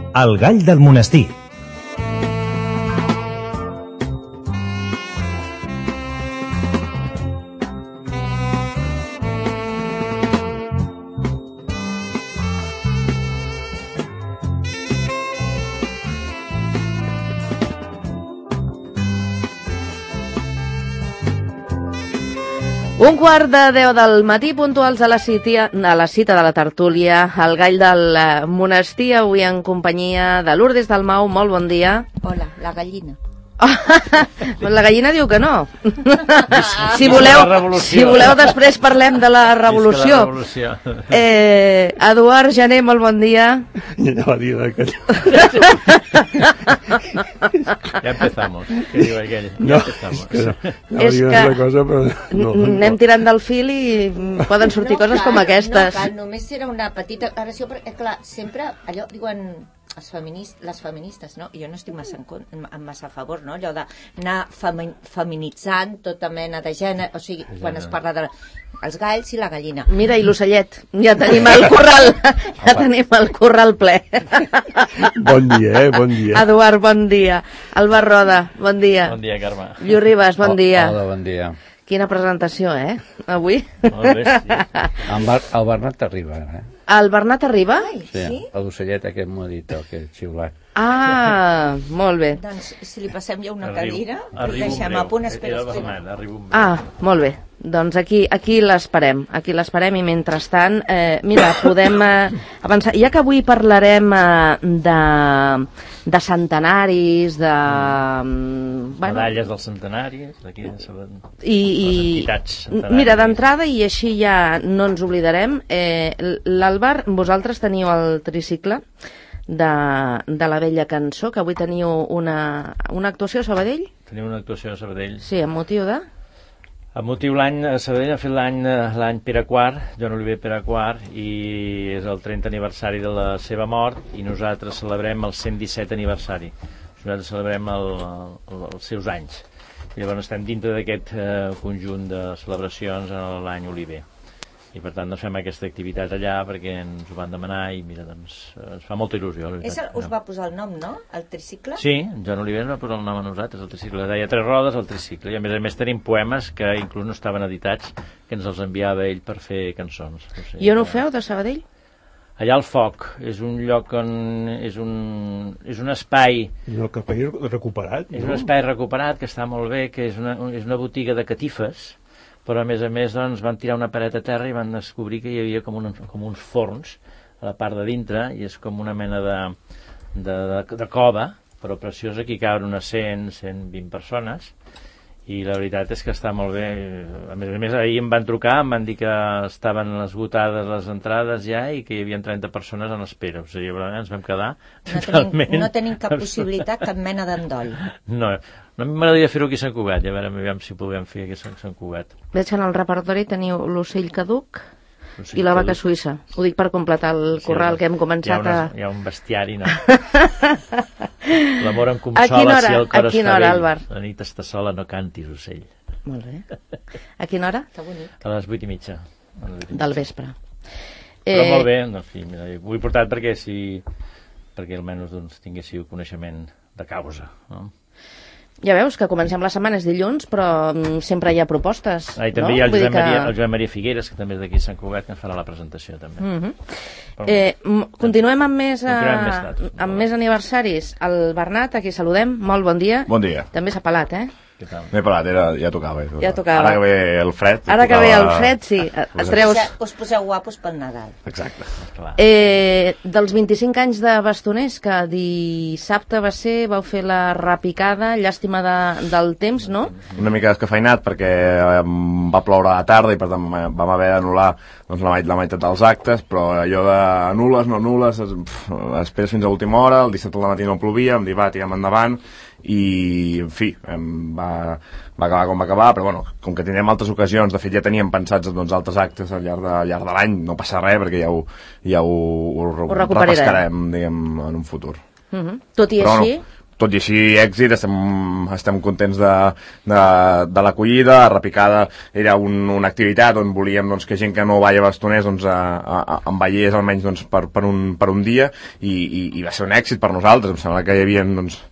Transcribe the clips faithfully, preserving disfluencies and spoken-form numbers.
El gall del monestir. Un quart de deu del matí, puntuals a la, cita, a la cita de la tertúlia, el gall del monestir, avui en companyia de Lourdes Dalmau. Molt bon dia. Hola, la gallina. La gallina diu que no. Si voleu, si voleu després parlem de la revolució. Eh, Eduard Jané, molt bon dia. Ja va dir que... Ya empezamos. ¿Qué digo aquell? No, ya empezamos. És que, no, és que cosa, però no, anem no. tirant del fil i poden sortir no, coses clar, com aquestes. No, clar, només era una petita aclaració, perquè, clar, sempre allò diuen els feminist, les feministes, no? I jo no estic massa, en, en massa a favor, no? Allò d'anar femi, feminitzant tota mena de gènere, o sigui, quan es parla de els galls i la gallina. Mira, i l'ocellet, ja tenim el corral, ja tenim el corral ple. Bon dia, eh? Bon dia. Eduard, bon dia. Albert Roda, bon dia. Bon dia, Carme. Lluís Ribas, bon dia. Hola, bon dia. Quina presentació, eh? Avui. Molt bé, sí. El, Bar el Bernat arriba, eh? El Bernat arriba? Ai, sí? sí? L'ocellet aquest modito, aquest xiulat. Ah, molt bé. Doncs si li passem ja una Arribo, cadira, arribo el deixem a punt, espera, espera. Ah, molt bé. Doncs aquí, aquí l'esperem, aquí l'esperem i mentrestant, eh, mira, podem eh, avançar. Ja que avui parlarem eh, de, de centenaris, de... Mm. Bueno, medalles dels centenaris, d'aquí de i, i, mira, d'entrada, i així ja no ens oblidarem, eh, l'Àlvar, vosaltres teniu el tricicle de, de la vella cançó, que avui teniu una, una actuació a Sabadell? Tenim una actuació a Sabadell. Sí, amb motiu de... Amb motiu l'any, a Sabadell ha fet l'any l'any Pere quart, Joan Oliver Pere quart, i és el trenta aniversari de la seva mort, i nosaltres celebrem el cent disset aniversari. Nosaltres celebrem el, el, els seus anys. I llavors estem dintre d'aquest eh, conjunt de celebracions en l'any Oliver. I per tant doncs fem aquesta activitat allà perquè ens ho van demanar i mira, doncs ens fa molta il·lusió. És el, us va posar el nom, no? El tricicle? Sí, Joan Oliver va posar el nom a nosaltres, el tricicle. Deia Tres rodes, el tricicle. I a més a més tenim poemes que inclús no estaven editats, que ens els enviava ell per fer cançons. O sigui, I on ho feu, de Sabadell? Allà al Foc, és un lloc on... és un, és un espai... És un espai recuperat, no? És un espai recuperat, que està molt bé, que és una, és una botiga de catifes, però a més a més doncs, van tirar una paret a terra i van descobrir que hi havia com, un, com uns forns a la part de dintre, i és com una mena de, de, de, de cova, però preciós, aquí caben unes cent, cent vint persones, i la veritat és que està molt bé. A més a més, ahir em van trucar, em van dir que estaven esgotades les entrades ja i que hi havia trenta persones en espera. O sigui, ens vam quedar no totalment... Tenim, no tenim cap possibilitat, cap mena d'endoll. No, no m'agradaria fer-ho aquí a Sant Cugat, ja veurem si podem fer aquí a Sant Cugat. Veig que en el repertori teniu l'ocell caduc i la vaca suïssa. Ho dic per completar el corral sí, que hem començat hi ha una, a... Hi ha un bestiari, no? L'amor em consola si el cor es fa vell. La nit està sola, no cantis, ocell. Molt bé. A quina hora? Que bonic. A les vuit i mitja. Del vespre. Però eh... molt bé, en fi, mira, ho he portat perquè si... perquè almenys doncs, tinguéssiu coneixement de causa, no? Ja veus que comencem la setmana, és dilluns, però sempre hi ha propostes. Ah, i també no? hi ha el Joan, que... Maria, el Joan Maria Figueres, que també és d'aquí a Sant Cugat, que ens farà la presentació també. Mm -hmm. però... eh, continuem amb més, continuem més, a... amb més aniversaris. El Bernat, aquí saludem, molt bon dia. Bon dia. També s'ha pelat, eh? M'he parat, era, ja tocava, ja tocava. Ja tocava. Ara que ve el fred... Ara que ve el fred, sí. Et treus... Us poseu guapos pel Nadal. Exacte. Eh, dels vint-i-cinc anys de Bastoners, que dissabte va ser, vau fer la repicada, llàstima de, del temps, no? Una mica descafeinat perquè va ploure a la tarda i per tant vam haver d'anul·lar doncs, la, la meitat dels actes, però allò de nules, no nules, pf, esperes fins a l'última hora, el dissabte al matí no plovia, em dic, va, tirem endavant, i, en fi, va, va acabar com va acabar, però bueno, com que tindrem altres ocasions, de fet ja teníem pensats doncs, altres actes al llarg de, al llarg de l'any, no passa res perquè ja ho, ja ho, ho, ho repescarem, diguem, en un futur. Uh-huh. Tot i però, així... Bueno, tot i així èxit, estem, estem contents de, de, de l'acollida. La repicada era un, una activitat on volíem doncs, que gent que no balla bastoners doncs, a, a, en ballés almenys doncs, per, per, un, per un dia i, i, i va ser un èxit per nosaltres. Em sembla que hi havia doncs,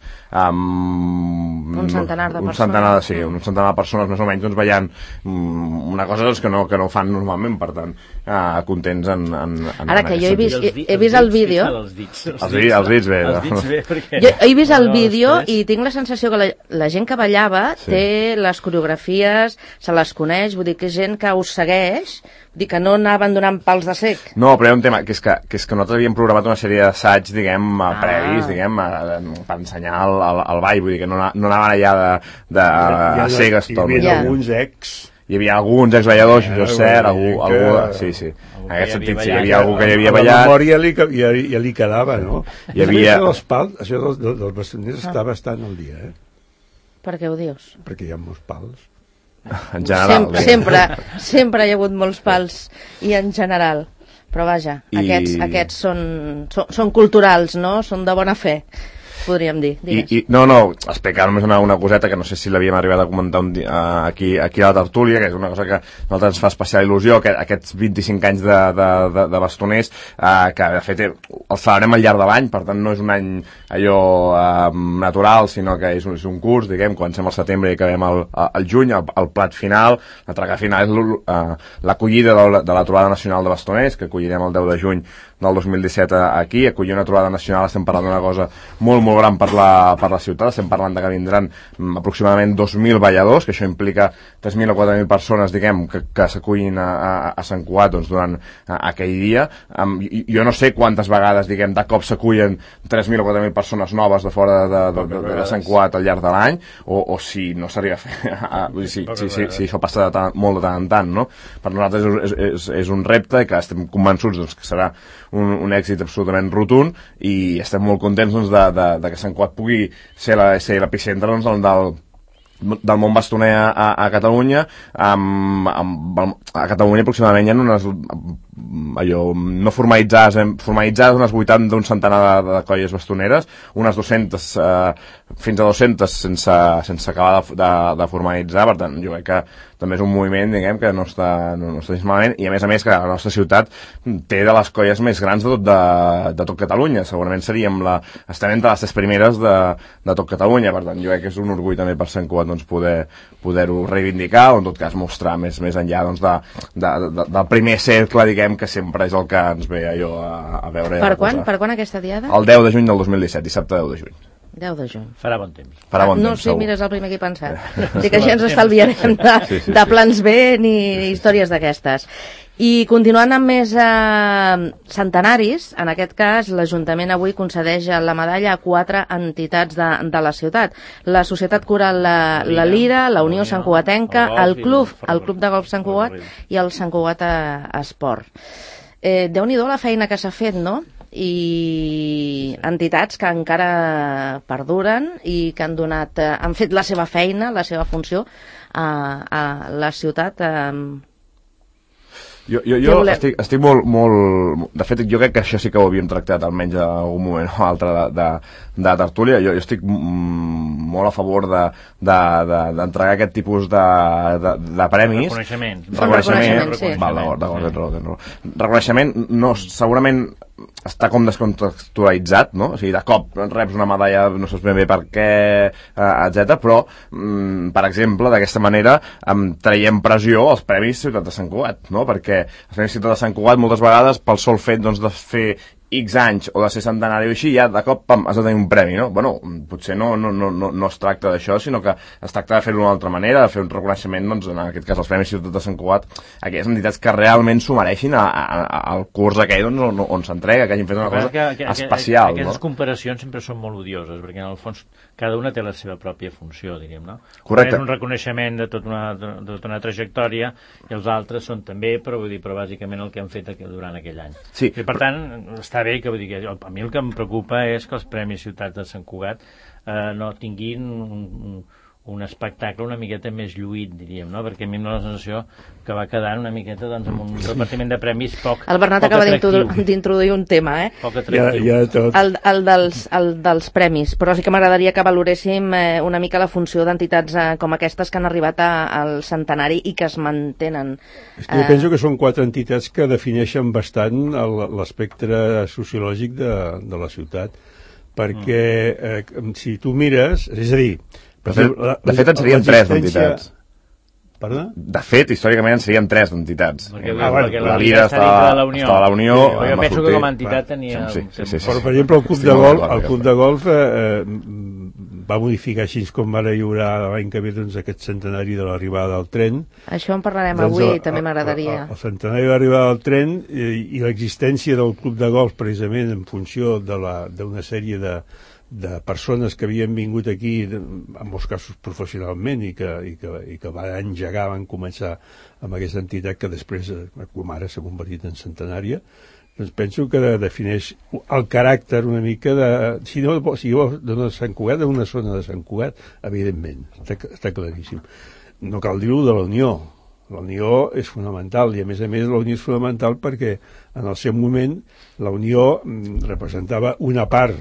Um, un centenar de un persones centenar, sí, un centenar de persones més o menys doncs, ballant um, una cosa doncs, que, no, que no fan normalment, per tant uh, contents en, en, en ara que jo he vist, he, he vist el vídeo els dits, els els dits, els dits bé, els dits bé perquè... jo he vist el vídeo i tinc la sensació que la, la gent que ballava sí. té les coreografies, se les coneix, vull dir que és gent que us segueix, vull dir que no anaven donant pals de sec. No, però hi ha un tema, que és que, que, és que nosaltres havíem programat una sèrie d'assaigs, diguem, ah. previs, diguem, a, a, per ensenyar el, el, el ball, vull dir que no, no anaven allà de, de a cegues tot. Hi havia alguns ex... Hi havia alguns exballadors, això és cert, algú, algú, sí, sí. En aquest sentit, sí, hi havia algú que hi havia ballat. La memòria li, ja, ja li quedava, no? Hi havia... Això dels pals, això dels, dels bastoners està bastant al dia, eh? Per què ho dius? Perquè hi ha molts pals. En general. Sempre, sempre, sempre hi ha hagut molts pals, i en general. Però vaja, I... aquests, aquests són, són, són culturals, no? Són de bona fe, podríem dir. I, i, no, no, explicar només una, una coseta que no sé si l'havíem arribat a comentar un dia, uh, aquí, aquí a la tertúlia, que és una cosa que a nosaltres ens fa especial il·lusió, que aquests vint-i-cinc anys de, de, de, de bastoners, uh, que de fet els celebrem al llarg de l'any, per tant no és un any allò uh, natural, sinó que és un, és un curs, diguem, comencem al setembre i acabem al, al juny, el, el plat final, la traga final és uh, l'acollida de, de la trobada nacional de bastoners, que acollirem el deu de juny del dos mil disset aquí, acollir una trobada nacional, estem parlant d'una cosa molt, molt gran per la, per la ciutat, estem parlant de que vindran mm, aproximadament dos mil balladors, que això implica tres mil o quatre mil persones, diguem, que, que s'acullin a, a, a Sant Cugat doncs, durant a, aquell dia. Um, jo no sé quantes vegades, diguem, de cop s'acullen tres mil o quatre mil persones noves de fora de, de, de, de, de Sant Cugat al llarg de l'any, o, o si no s'arriba a fer, a, vull dir, si, si, si, si això passa de tant, molt de tant en tant, no? Per nosaltres és, és, és un repte que estem convençuts doncs, que serà un, un èxit absolutament rotund i estem molt contents doncs, de, de, de que Sant Cugat pugui ser l'epicentre doncs, del, del món bastoner a, a Catalunya. Amb, amb, a Catalunya aproximadament hi ha unes allò, no formalitzades, formalitzades unes vuitanta d'un centenar de, de colles bastoneres, unes dues-centes eh, fins a dues-centes sense, sense acabar de, de, de formalitzar. Per tant, jo crec que també és un moviment, diguem, que no està, no, no està dins malament, i a més a més que la nostra ciutat té de les colles més grans de tot, de, de tot Catalunya. Segurament seríem la, estem entre les tres primeres de, de tot Catalunya. Per tant, jo crec que és un orgull també per Sant Cugat doncs, poder, poder-ho reivindicar, o en tot cas mostrar més, més enllà doncs, de, de, de, del primer cercle, diguem, que sempre és el que ens ve allò a, a veure. Per quan? Per quan aquesta diada? El deu de juny del dos mil disset, dissabte deu de juny. deu de juny. Farà bon temps. Farà bon no, temps, sí, segur. mira, és el primer que he pensat. Dic que així ens estalviarem de, sí, sí, de plans B ni històries d'aquestes. I continuant amb més eh, centenaris, en aquest cas l'Ajuntament avui concedeix la medalla a quatre entitats de, de la ciutat. La Societat Coral La, la Lira, la Unió Sant Cugatenca, el Club, el Club de Golf Sant Cugat i el Sant Cugat Esport. Eh, Déu-n'hi-do la feina que s'ha fet, no? I entitats que encara perduren i que han donat, eh, han fet la seva feina, la seva funció a, a la ciutat. Eh, Jo, jo, jo estic, estic molt, molt... De fet, jo crec que això sí que ho havíem tractat almenys en algun moment o altre de, de, de tertúlia. Jo, jo estic molt a favor d'entregar de, de, de aquest tipus de, de, de premis. Reconeixement. Reconeixement, sí. Val, d'acord, d'acord, d'acord. Reconeixement, no, segurament està com descontextualitzat, no? O sigui, de cop reps una medalla, no saps ben bé per què, etcètera. Però, mm, per exemple, d'aquesta manera em traiem pressió als Premis Ciutat de Sant Cugat, no? Perquè els Premis Ciutat de Sant Cugat moltes vegades pel sol fet doncs, de fer X anys o de ser centenari o així, ja de cop pam, has de tenir un premi, no? Bueno, potser no, no, no, no, no es tracta d'això, sinó que es tracta de fer-ho d'una altra manera, de fer un reconeixement, doncs, en aquest cas els Premis Ciutat de Sant Cugat, aquelles entitats que realment s'ho mereixin a, a, a, al curs aquell doncs, on, on s'entrega, que hagin fet una cosa que, que, especial. Que, aquestes no? comparacions sempre són molt odioses, perquè en el fons cada una té la seva pròpia funció, diríem, no? Correcte. És un reconeixement de tota una, de, de tota una trajectòria i els altres són també, però, vull dir, però bàsicament el que han fet durant aquell any. Sí, I, per però... tant, està bé que, vull dir, que a mi el que em preocupa és que els Premis Ciutat de Sant Cugat eh, no tinguin un, un, un espectacle una miqueta més lluït, diríem, no? Perquè a mi em dóna la sensació que va quedar una miqueta doncs, amb un repartiment de premis poc El Bernat poc acaba atractiu. d'introduir un tema, eh? Poc Ja, atractiu. ja tot. El, el, dels, el dels premis, però sí que m'agradaria que valoréssim eh, una mica la funció d'entitats eh, com aquestes que han arribat a, al centenari i que es mantenen. És que jo penso que són quatre entitats que defineixen bastant el- l'espectre sociològic de, de la ciutat, perquè eh, si tu mires, és a dir... De fet, de fet en serien tres d'entitats. Perdó? De fet, històricament en serien tres d'entitats. Perquè, Ah, bueno, perquè la la Lira Lira està dintre de la Unió. està a la Unió, Sí, amb jo la penso que Sorter. com a entitat tenia... Sí, sí, sí, sí. Però, per exemple, el Club Estic de molt Golf, d'acord, el Club de Golf eh, eh, va modificar així com ara hi haurà l'any que ve doncs, aquest centenari de l'arribada del tren. Això en parlarem Doncs avui, el- també el- m'agradaria. El, el centenari de l'arribada del tren i, i l'existència del Club de Golf, precisament en funció de la- d'una sèrie de, de persones que havien vingut aquí, de- en molts casos professionalment, i que, i que, i que van engegar, van començar amb aquesta entitat que després, eh, com ara, s'ha convertit en centenària, doncs penso que defineix el caràcter una mica de... Si no, si jo de Sant Cugat, d'una zona de Sant Cugat, evidentment, està, està claríssim. No cal dir-ho de la Unió. La Unió és fonamental, i a més a més la Unió és fonamental perquè en el seu moment la Unió mm, representava una part,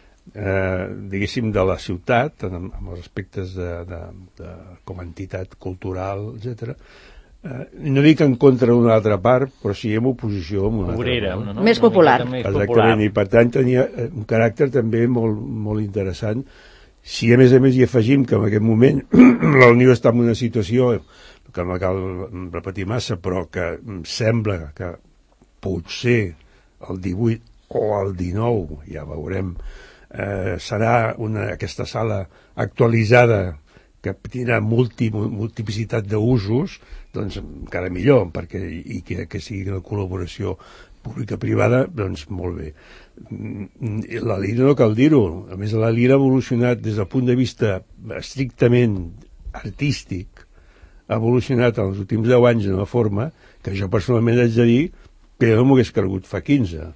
eh, diguéssim, de la ciutat, en, en els aspectes de, de, de, com a entitat cultural, etcètera. Eh, no dic en contra d'una altra part, però sí en oposició amb una Obrera, altra una, part. no? Més Una popular. miqueta més Exactament, popular. i per tant tenia eh, un caràcter també molt, molt interessant. Si a més a més hi afegim que en aquest moment la Unió està en una situació que no cal repetir massa, però que em sembla que potser el divuit o el dinou, ja veurem, eh, serà una, aquesta sala actualitzada que tindrà multi, multiplicitat d'usos, doncs encara millor, perquè i que, que sigui una col·laboració pública-privada, doncs molt bé. La Lira no cal dir-ho, a més la Lira ha evolucionat des del punt de vista estrictament artístic, ha evolucionat en els últims deu anys d'una forma que jo personalment haig de dir que jo no m'ho hagués cregut fa quinze,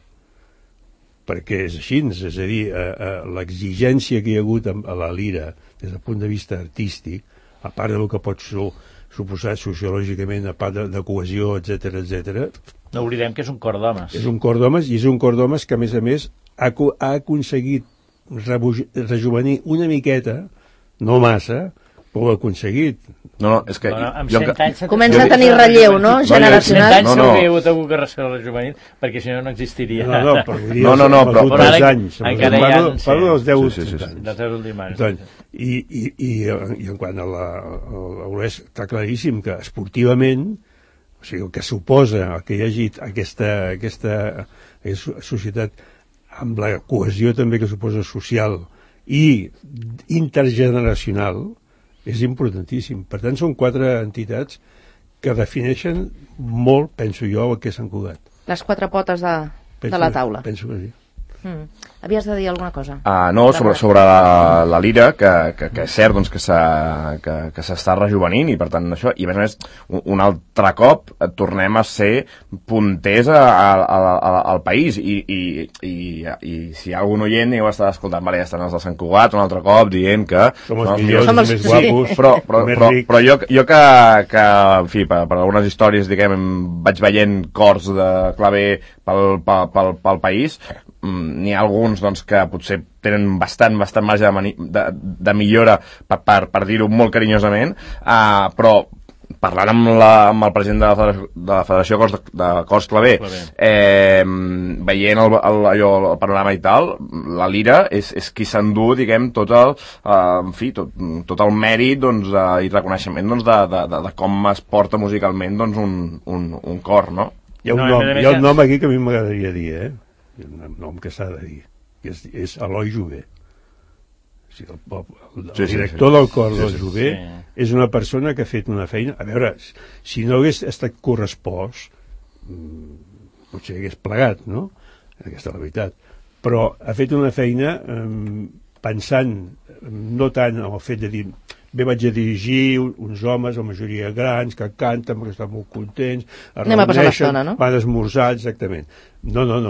perquè és així, és a dir, eh, eh, l'exigència que hi ha hagut a la Lira des del punt de vista artístic, a part del que pot su, suposar sociològicament, a part de, de cohesió, etcètera, etcètera, No oblidem que és un cor d'homes. és un cor d'homes, i és un cor d'homes que, a més a més, ha, co- ha aconseguit rebuj- rejuvenir una miqueta, no massa, però ho ha aconseguit. No, no, és que... Bueno, amb jo cent enca- anys... Comença a tenir relleu, no?, Amb generacional. cent anys No, no, no. s'hauria hagut hagut que rescatar la juvenil, perquè si no no existiria. No, no, però vull dir, No, no, no, els però- últims però ara anys. encara hi ha, Parlo, sí. parlo dels deu Sí, sí, sí, sí. anys. Dels últims anys. Doncs, i, i, i, i en quant a la, a l'Olès, està claríssim que esportivament, o sigui, el que suposa el que hi hagi aquesta, aquesta, aquesta societat amb la cohesió també que suposa social i intergeneracional, és importantíssim. Per tant, són quatre entitats que defineixen molt, penso jo, el que és Sant Cugat. Les quatre potes de, Penso, de la taula. Penso que sí. Mm. Havies de dir alguna cosa? Uh, no, sobre, sobre la, la Lira, que, que, que és cert doncs, que s'ha- que, que s'està rejuvenint, i per tant això, i a més a més, un, un altre cop eh, tornem a ser punters a, a, a, a, al país, i, i, i, i si hi ha algun oient i ho està escoltant, vale, ja estan els de Sant Cugat un altre cop dient que Som els millors, Som els- més sí. guapos, però, però, més però, rics. però jo, jo que, que en fi, per, per algunes històries, diguem, vaig veient cors de claver pel, pel, pel, pel país, mm, n'hi ha alguns doncs, que potser tenen bastant, bastant marge de, mani, de, de millora, per, per, per dir-ho molt carinyosament, uh, però parlant amb, la, amb el president de la Federació, de la Federació Cors, de Cors Claver, Claver. eh, veient el, el, allò, el panorama i tal, la Lira és, és qui s'endú, diguem, tot el, eh, en fi, tot, tot el mèrit doncs, eh, i reconeixement doncs, de, de, de, de com es porta musicalment doncs, un, un, un cor, no? Hi ha un, No, nom, a més a hi ha un més- nom aquí que a mi m'agradaria dir, eh? Hi ha un nom que s'ha de dir, que és, és Eloi Jové. O sigui, el, el, el Sí, sí, director sí. del cor Sí, del sí, Jové sí. és una persona que ha fet una feina... A veure, si no hagués estat correspost, mm, potser hagués plegat, no? Aquesta és la veritat. Però ha fet una feina eh, pensant no tant en el fet de dir bé, vaig a dirigir uns homes, la majoria grans, que canten, que estan molt contents, es Anem a passar reuneixen, l'estona, no? van a esmorzar, exactament. No, no, no.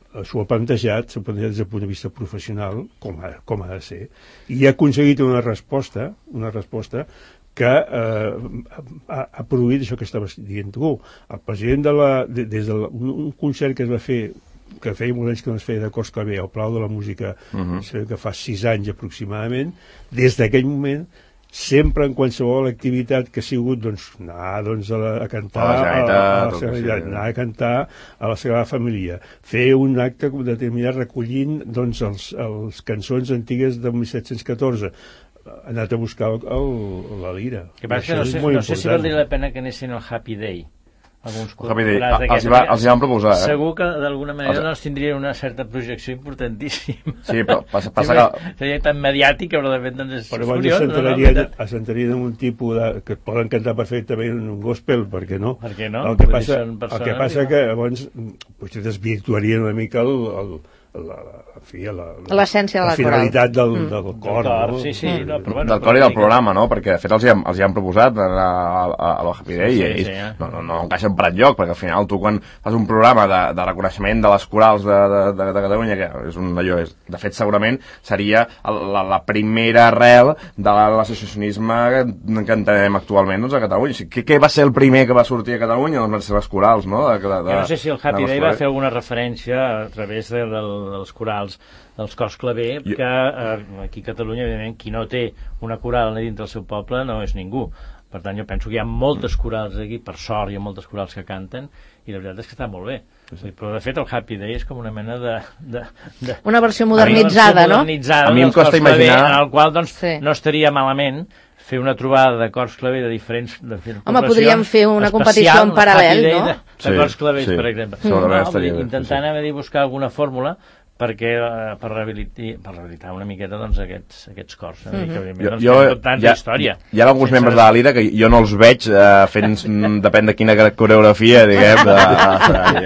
s'ho ha plantejat, s'ho ha plantejat des del punt de vista professional, com ha, com ha de ser, i ha aconseguit una resposta, una resposta que eh, ha, ha produït això que estaves dient tu. El president de la, de, des de la, un, un concert que es va fer, que feia molts anys que no es feia de Cors Clavé al Palau de la Música, uh-huh. que fa sis anys aproximadament, des d'aquell moment sempre en qualsevol activitat que ha sigut, doncs, anar doncs, a, la, a cantar a la a, a la seva, sí. anar a cantar a la seva família, fer un acte determinat recollint doncs, els, els cançons antigues de mil set-cents catorze, ha anat a buscar el, el, la lira. Que passa, no sé, no sé si valdria la pena que anessin al Happy Day. Alguns Happy Day. Els, va, els hi van proposar, eh? Segur que d'alguna manera doncs tindria una certa projecció importantíssima. Sí, però passa, passa sí, que... Seria tan mediàtic, però de fet doncs és però curiós. Però abans s'entrarien en un tipus de... que poden cantar perfectament un gospel, per què no? Per què no? El que passa, el que passa que llavors potser desvirtuarien una mica el... el la, en fi, l'essència de la, la finalitat del, mm. del cor, del no? sí, sí, no, però bueno, del cor i del programa, no? Perquè de fet els hi han, els hi han proposat a, a, a, a la Happy Day sí, sí, i sí, ja. no, no, no encaixen per enlloc, perquè al final tu quan fas un programa de, de reconeixement de les corals de, de, de, de Catalunya, que és un allò, és, de fet segurament seria la, la primera arrel de l'associacionisme que, que entenem actualment doncs, a Catalunya. O sigui, què, què va ser el primer que va sortir a Catalunya? Doncs van ser les corals, no? De, de, jo no sé si el Happy Day va fer alguna referència a través de, del dels corals dels cors claver, que eh, aquí a Catalunya, evidentment, qui no té una coral dintre del seu poble no és ningú. Per tant, jo penso que hi ha moltes corals aquí, per sort hi ha moltes corals que canten, i la veritat és que està molt bé. Sí. Però, de fet, el Happy Day és com una mena de... de, de una versió modernitzada, no? A mi em costa imaginar... En el qual, doncs, sí. no estaria malament fer una trobada de cors claver de diferents... De diferents Home, podríem fer una competició en paral·lel, no? De, de sí, cors clavers, sí. per exemple. Mm. No, intentant haver de buscar alguna fórmula perquè uh, per, rehabilitar, per rehabilitar una miqueta doncs, aquests, aquests cors eh? mm-hmm. que doncs, jo, jo, tanta hi ha, història hi ha alguns membres de la Lira que jo no els veig uh, fent, depèn de quina coreografia, diguem de, de,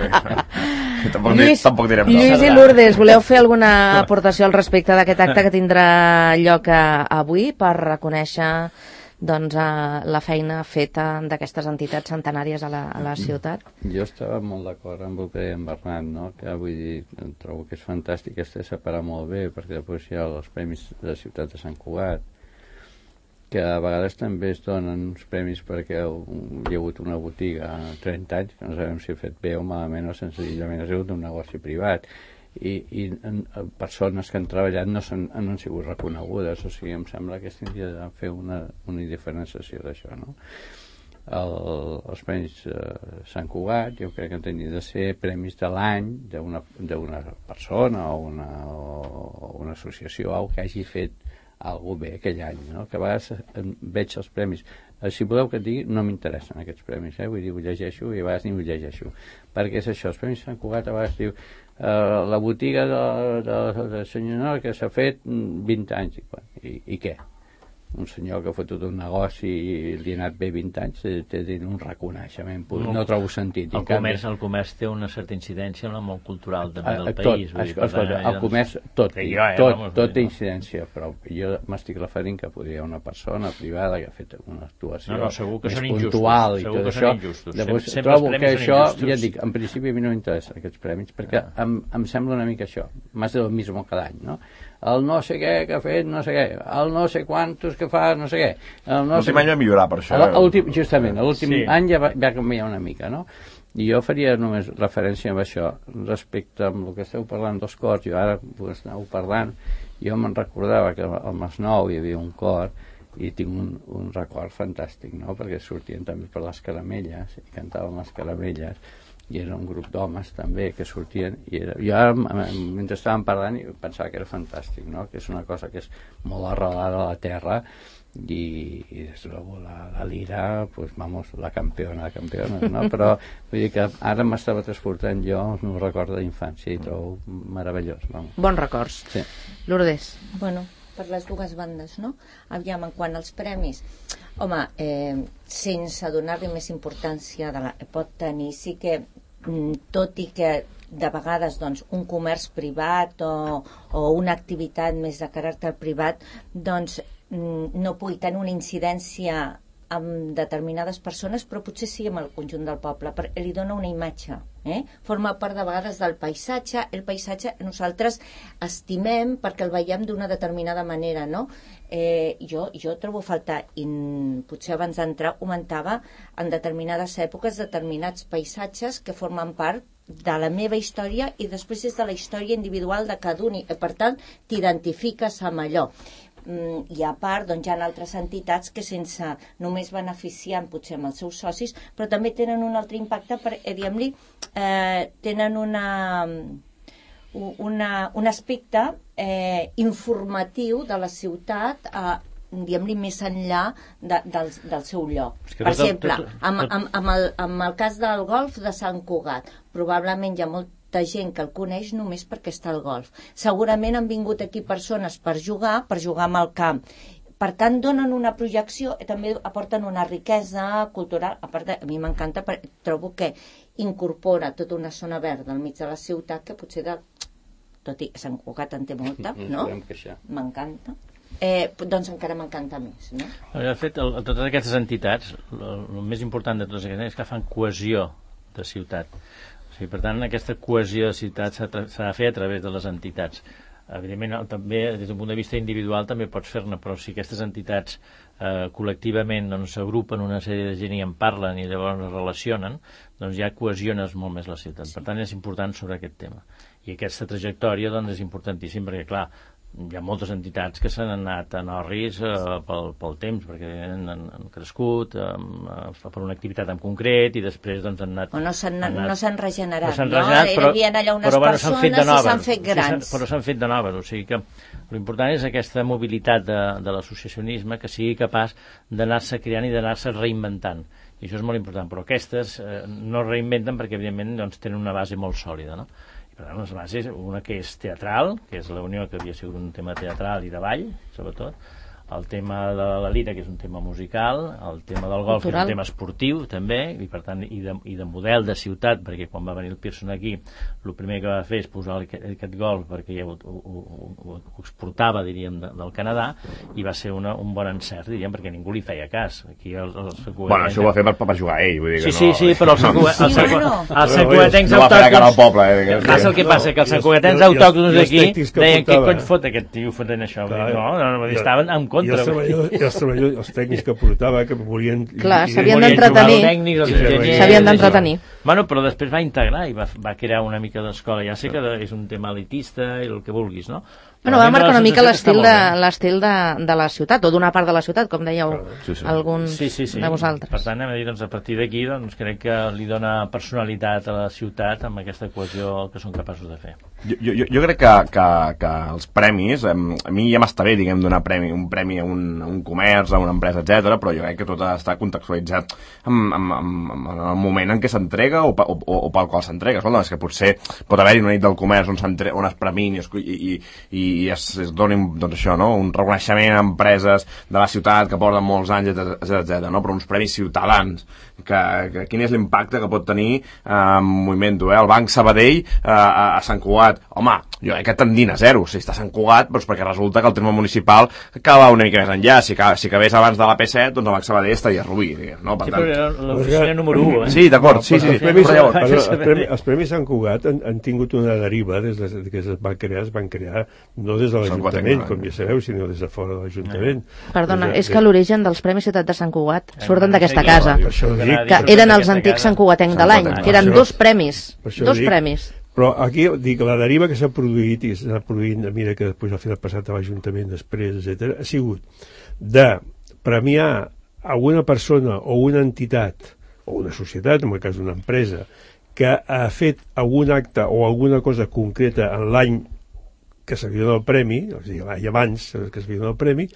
de, tampoc, Lluís, tampoc direm Lluís i Lourdes, voleu fer alguna aportació al respecte d'aquest acte que tindrà lloc avui per reconèixer doncs, a la feina feta d'aquestes entitats centenàries a la, a la ciutat? Jo estava molt d'acord amb el que deia en Bernat, no? Que vull dir, trobo que és fantàstic, es té separar molt bé, perquè després hi ha els premis de la ciutat de Sant Cugat, que a vegades també es donen uns premis perquè hi ha hagut una botiga trenta anys, que no sabem si ha fet bé o malament, o senzillament ha sigut un negoci privat. I, i en, persones que han treballat no, han, no han sigut reconegudes, o sigui, em sembla que s'hauria de fer una, una diferenciació d'això, no? El, els premis eh, Sant Cugat jo crec que tenien de ser premis de l'any d'una persona o una, o una associació o que hagi fet alguna bé aquell any, no? Que a vegades veig els premis, eh, si voleu que et digui, no m'interessen aquests premis, eh? Vull dir, ho llegeixo i a vegades ni ho llegeixo, perquè és això, els premis Sant Cugat a vegades diu Uh, la botiga de, de, de senyor Nor que s'ha fet vint anys i, i què? Un senyor que ha fet tot un negoci i li ha anat bé vint anys té un reconeixement, no, no trobo sentit. El comerç, el comerç té una certa incidència en el món cultural també del tot, país. Vull dir, escolta, el comerç tot, tot, jo, eh, tot, tot té incidència, però jo m'estic referint que podria una persona privada que ha fet una actuació no, no, segur que més són puntual injustos, i tot això. Injustos. Llavors sempre, trobo sempre que això, injustos. ja dic, en principi a mi no m'interessen aquests premis, perquè ah. em, em sembla una mica això, més del mismo cada any, no? El no sé què que ha fet, no sé què, el no sé quantos que fa, no sé què. L'últim sé... any va millorar per això. Últim, justament, l'últim sí. any ja va, va canviar una mica, no? I jo faria només referència a això, respecte amb el que esteu parlant dels cors, jo ara ho esteu parlant, jo me'n recordava que al Masnou hi havia un cor i tinc un, un record fantàstic, no? Perquè sortien també per les caramelles i cantaven les caramelles i era un grup d'homes també que sortien i era, jo ara, mentre estàvem parlant pensava que era fantàstic, no? Que és una cosa que és molt arrelada a la terra i, i des de la, la Lira pues, vamos, la campiona de campiones, no? Però vull dir que ara m'estava transportant jo els meus records d'infància i trobo meravellós, vamos. Bons records. Sí. Lourdes. Bueno, per les dues bandes, no? Aviam, en quant als premis, home, eh, sense donar-li més importància de la, pot tenir, sí que, tot i que de vegades doncs, un comerç privat o, o una activitat més de caràcter privat doncs no pugui tenir una incidència amb determinades persones, però potser sí amb el conjunt del poble, perquè li dona una imatge, Eh? Forma part de vegades del paisatge. El paisatge nosaltres estimem perquè el veiem d'una determinada manera, no? Eh, jo, jo trobo a faltar, i potser abans d'entrar comentava, en determinades èpoques determinats paisatges que formen part de la meva història i després és de la història individual de cada un i per tant t'identifiques amb allò. I a part doncs, hi ha altres entitats que sense només beneficiant potser amb els seus socis, però també tenen un altre impacte, per, eh, diguem-li, eh, tenen una, una, un aspecte eh, informatiu de la ciutat eh, diguem-li més enllà de, del, del seu lloc. Per exemple, amb, amb, amb, el, amb el cas del golf de Sant Cugat, probablement hi ha molt de gent que el coneix només perquè està al golf. Segurament han vingut aquí persones per jugar, per jugar amb el camp. Per tant, donen una projecció i també aporten una riquesa cultural. A part de, a mi m'encanta, trobo que incorpora tota una zona verda al mig de la ciutat que potser, de, tot i Sant Cugat en té molta, no? M'encanta. Eh, doncs encara m'encanta més, no? De fet, el, totes aquestes entitats, el, el més important de totes aquestes és que fan cohesió de ciutat. Sí, per tant, aquesta cohesió de ciutat s'ha de fer a través de les entitats. Evidentment, també, des d'un punt de vista individual, també pots fer-ne, però si aquestes entitats eh, col·lectivament s'agrupen doncs, una sèrie de gent i en parlen i llavors es relacionen, doncs ja cohesiones molt més la ciutat. Per tant, és important sobre aquest tema. I aquesta trajectòria doncs, és importantíssim, perquè, clar, hi ha moltes entitats que s'han anat a Norris eh, pel, pel temps, perquè han, han crescut eh, per una activitat en concret i després doncs, han anat... O no s'han no regenerat, no? no? Regenerat, però, Hi havia allà unes però, bueno, persones fet de noves, i s'han fet grans. Sí, però s'han fet de noves, o sigui que l'important és aquesta mobilitat de, de l'associacionisme que sigui capaç d'anar-se creant i d'anar-se reinventant. I això és molt important, però aquestes eh, no reinventen perquè, evidentment, doncs, tenen una base molt sòlida, no? Per tant, les bases, una que és teatral, que és la Unió, que havia sigut un tema teatral i de ball, sobretot, el tema de la lira, que és un tema musical, el tema del golf, cultural, que és un tema esportiu, també, i per tant, i de, i de model de ciutat, perquè quan va venir el Pearson aquí, el primer que va fer és posar aquest, aquest golf, perquè ja ho, ho, ho, ho exportava, diríem, de, del Canadà, i va ser una, un bon encert, diríem, perquè ningú li feia cas. Aquí el, el, el bueno, això ho va fer per, per jugar ell, vull dir que sí, no... Sí, sí, però els santcugatencs no va fer cara al poble, eh? Passa el que passa, que els santcugatencs autòctons d'aquí deien, què cony fot aquest tio fotent això? No, no, no, estaven en I els treballadors, i els, treballadors, els tècnics que portava, que volien... Clar, s'havien d'entretenir. S'havien d'entretenir. Bueno, però després va integrar i va, va crear una mica d'escola. Ja sé que és un tema elitista i el que vulguis, no? Bueno, va marcar una mica l'estil de, l'estil de, de la ciutat, o d'una part de la ciutat, com dèieu sí, sí. alguns sí, sí, sí. de vosaltres. Per tant, a, dir, doncs, a partir d'aquí doncs, crec que li dona personalitat a la ciutat amb aquesta cohesió que són capaços de fer. Jo, jo, jo crec que, que, que els premis, a mi ja m'està bé, diguem, donar premi, un premi a un, a un comerç, a una empresa, etcètera, però jo crec que tot ha d'estar contextualitzat amb, amb, amb, amb el moment en què s'entrega o, o, o, o pel qual s'entrega. Escolta, és que potser pot haver-hi una nit del comerç on, on es premin i es, i, i, i es, es doni doncs això, no? Un reconeixement a empreses de la ciutat que porten molts anys, etcètera, etcètera, no? Però uns premis ciutadans, que, que quin és l'impacte que pot tenir eh, un moviment, eh? El Banc Sabadell eh, a, a Sant Cugat, home, jo crec que tendint a zero, si està a Sant Cugat, doncs perquè resulta que el terme municipal acaba una mica més enllà, si, si acabés abans de la P set, doncs el Banc Sabadell estaria rubí, diguem, no? Per sí, tant... però l'oficina número u, eh? Sí, d'acord, sí, sí, els premis, però llavors... els, premis, els premis Sant Cugat han, han tingut una deriva des de, que es van crear, es van crear no des de l'Ajuntament, com ja sabeu, sinó des de fora de l'Ajuntament. Perdona, de, és que l'origen dels Premis Ciutat de Sant Cugat surten d'aquesta casa, dic, que eren els antics Sant Cugatenc de l'any, que eren dos premis, dos dic, premis. Però aquí, dic, la deriva que s'ha produït, i s'ha produït, mira que després al final passat a l'Ajuntament després, etcètera, ha sigut de premiar a una persona o una entitat, o una societat, en el cas d'una empresa, que ha fet algun acte o alguna cosa concreta en l'any que s'havia donat el premi, o sigui, abans que s'havia donat el premi,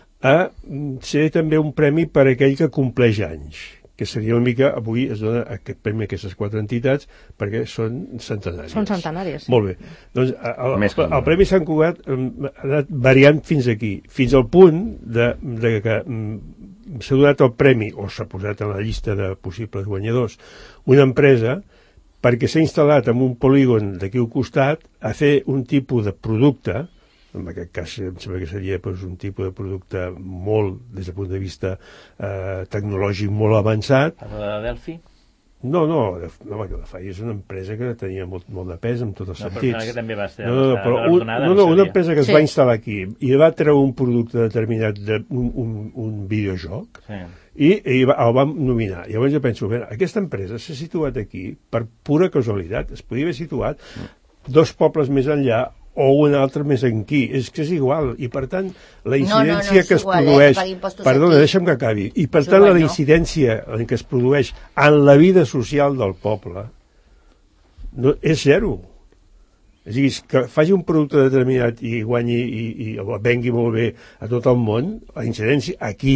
a ser també un premi per a aquell que compleix anys, que seria una mica, avui es dona aquest premi a aquestes quatre entitats perquè són centenàries. Són centenàries. Molt bé. Doncs el, el, el Premi Sant Cugat ha anat variant fins aquí, fins al punt de, de que s'ha donat el premi, o s'ha posat en la llista de possibles guanyadors, una empresa perquè s'ha instal·lat en un polígon d'aquí al costat a fer un tipus de producte, en aquest cas em sembla que seria doncs, un tipus de producte molt, des del punt de vista eh, tecnològic, molt avançat. La de Delphi? No, no, no, perquè la F A I és una empresa que tenia molt, molt de pes en tots els no, sentits. No, però que també va estar no, no, però un, no, no, una empresa que es sí. va instal·lar aquí i va treure un producte determinat d'un de un, un videojoc sí. i, i va, el vam nominar. Llavors jo penso, bé, aquesta empresa s'ha situat aquí per pura casualitat. Es podia haver situat dos pobles més enllà o un altre més aquí, és que és igual, i per tant la incidència no, no, no, que es igual, produeix eh, perdona, aquí. Deixa'm que acabi, i per és tant igual, la incidència no? que es produeix en la vida social del poble no, és zero. És a dir, que faci un producte determinat i guanyi i, i o vengui molt bé a tot el món, la incidència aquí